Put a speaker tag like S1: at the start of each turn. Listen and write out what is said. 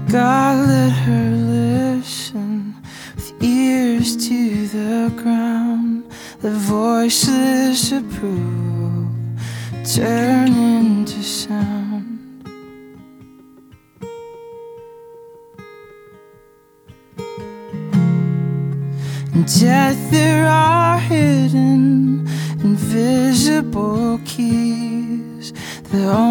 S1: God, let her listen with ears to the ground. The voiceless approval turn into sound. In death there are hidden, invisible keys that